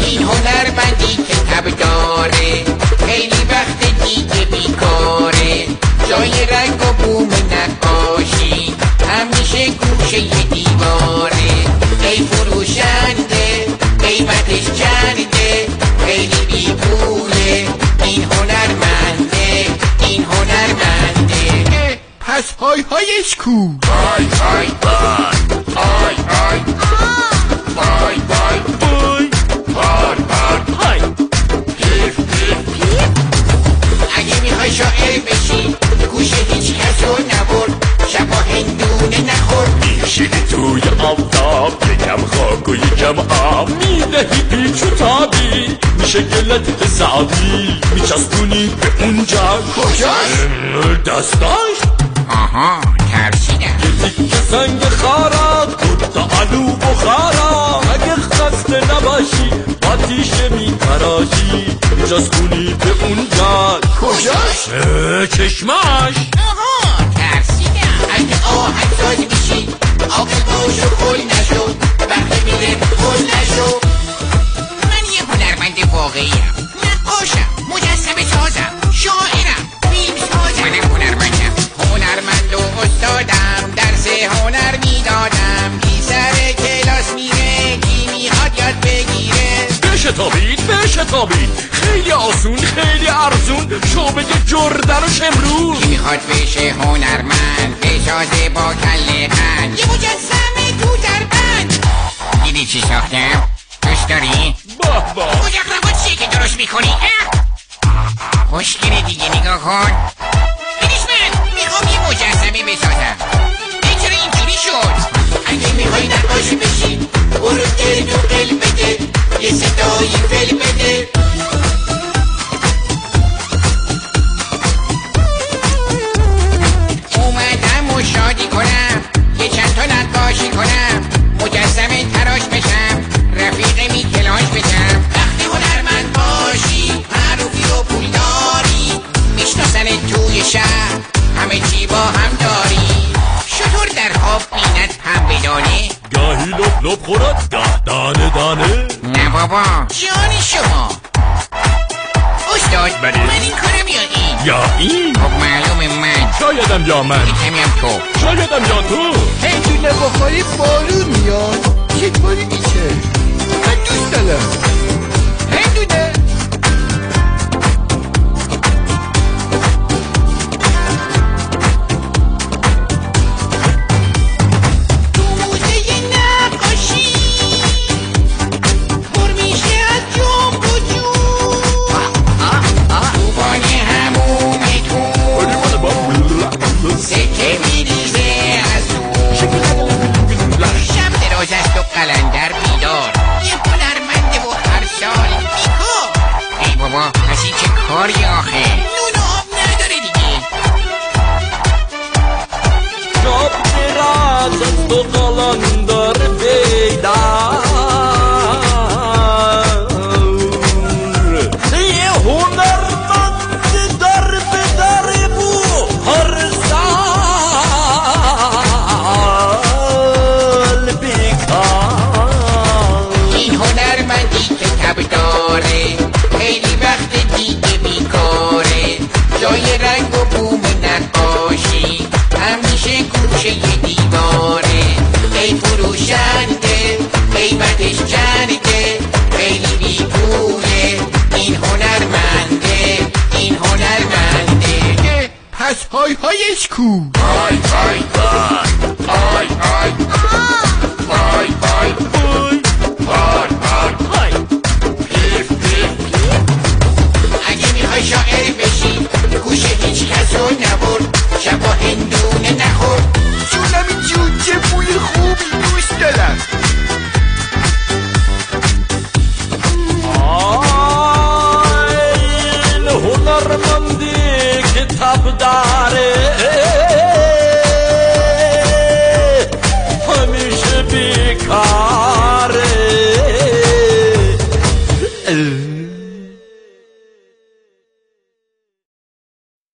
این هنرمندی که تب داره خیلی وقت دیگه بیکاره، جای رنگ و بوم نقاشی همیشه گوشه دیواره. ای فروشنده قیمتش چنده، خیلی بیپوله این هنرمنده، این هنرمنده. پس های هایش کو؟ های های های های های های های بار بار های پیف پیف پیف. اگه میخوای شاعر بشی گوش هیچ کس رو نبرد، شبا هندونه نخور. میشینی توی آفتاب یکم خاک و یکم آب، میدهی پیچ و تابی میشه گلت حسابی، میچسبونی به اونجا کجاش؟ دستاش؟ آها ترسیدم. یه تیکه سنگ خارا تا علو بخارا، اگه خسته نباشی با تیشه میتراشی، میچسبونی به اونجا کجاش؟ چشماش. آها ترسیدم. اگه آهنگساز میشی عاقل باش و خل نشو، وقتی میره خل نشو. من یه هنرمند واقعیم، نقاشم، مجسمه سازم، شاعرم، فیلم سازم. منم هنرمندم، هنرمند و استادم، درس هنر میدادم. بی سر کلاس میره کی میخواد یاد بگیره. بشتابید خیلی آسون خیلی ارزون، شعبه جردن و شمرون. کی میخواد بشه هنرمند بسازه با کله قند، یه مجسمه تو در بند. دیدی چی ساختم؟ دوست داری؟ باه مجقربات چیه که درست میکنی؟ خوشگله دیگه نگاه کن. ببینش من میخوام یه مجسمه بسازم. چرا اینجوری شد؟ اگه میخوای نقاشی بشی برو گرد و قل بده، یه صدایی فل بده. اومدم و شادی کنم، یه چند تا نقاشی کنم، مجسمه تراش بشم، رفیق میکلاش بشم. وقتی هنرمند باشی معروفی و پولداری، میشناسن توی شهر همه چی با هم داری. شطور در خواب بیند پنبه دانه، گاهی لپ لپ خورد گاه دانه دانه. نه بابا جان شما استاد. بله. من این کارم یا این؟ یا این؟ خب معلومه من، شایدم یا من، کمی هم تو. شایدم یا تو. هندونه بخوری بارون میاد، چطوری میشه؟ من دوست دارم هندونه. قلندر بیدار، یه هنرمنده و هر سال بیکار. ای بابا پس این چه کاری آخه؟ نون و آب نداره دیگه. شب دراز است و قلندر بیدار، یه هنرمند در به در بو هر خیلی وقت دیگه بیکاره، جای رنگ و بوم نقاشی همیشه گوشه دیواره. ای فروشنده قیمتش چنده، خیلی بیپوله این هنرمنده، این هنرمنده. پس های هایش کو؟ های های